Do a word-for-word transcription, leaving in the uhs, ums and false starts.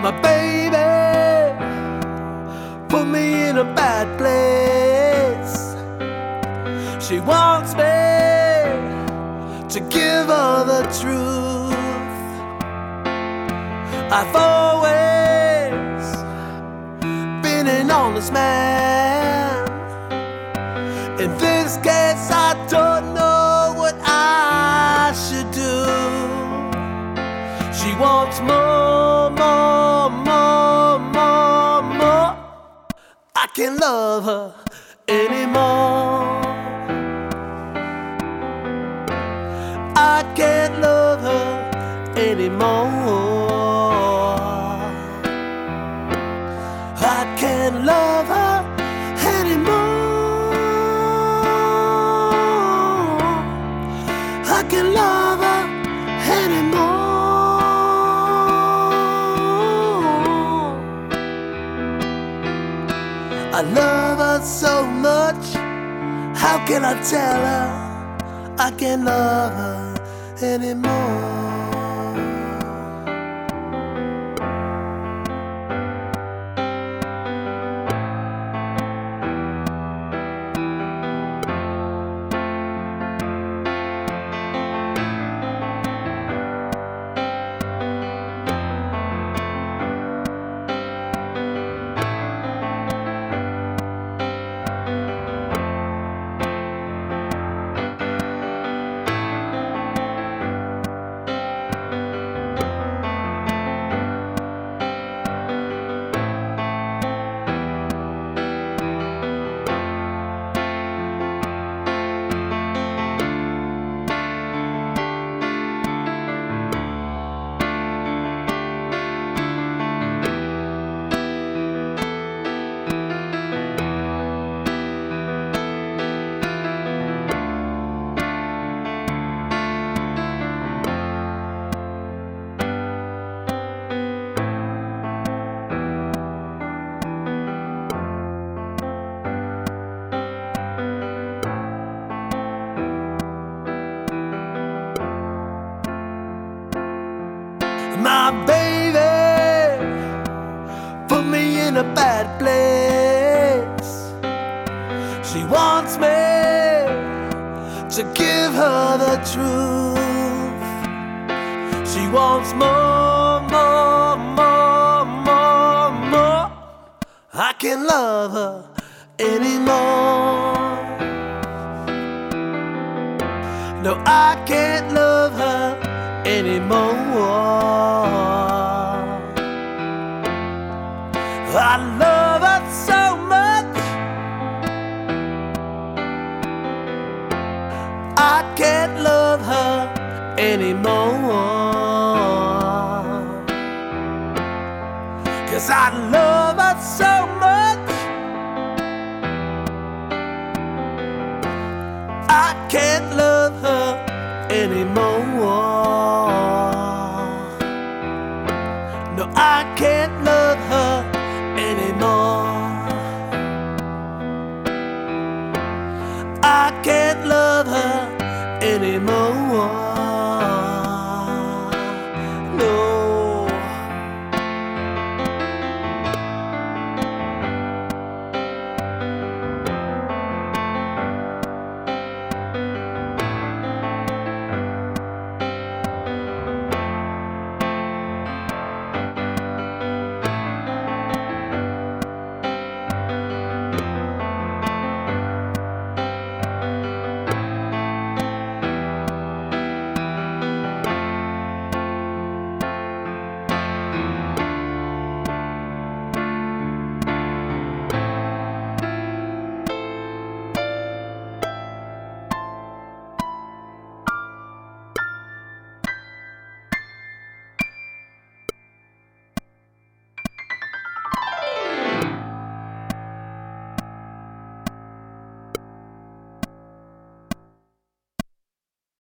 My baby put me in a bad place. She wants me to give her the truth. I've always been an honest man. In this case, I don't know what I should do. She wants more, more, more, more, more. I can't love her anymore. I can't love her anymore. I can't love her anymore. I can't love her anymore. I love her so much. How can I tell her I can't love her anymore? My baby put me in a bad place. She wants me to give her the truth. She wants more, more, more, more, more. I can't love her anymore. No, I can't love her anymore. I love her so much. I can't love her anymore. 'Cause I love her so much. I can't love her anymore. No, I can't love